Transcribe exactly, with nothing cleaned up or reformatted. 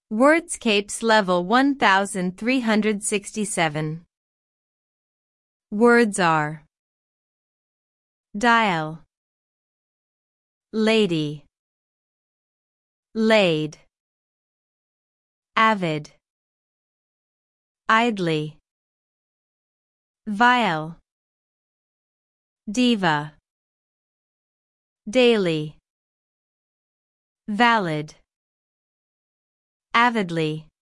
Wordscapes level one thousand three hundred sixty-seven. Words are dial, lady, laid, avid, idly, vile, diva, daily, valid, avidly.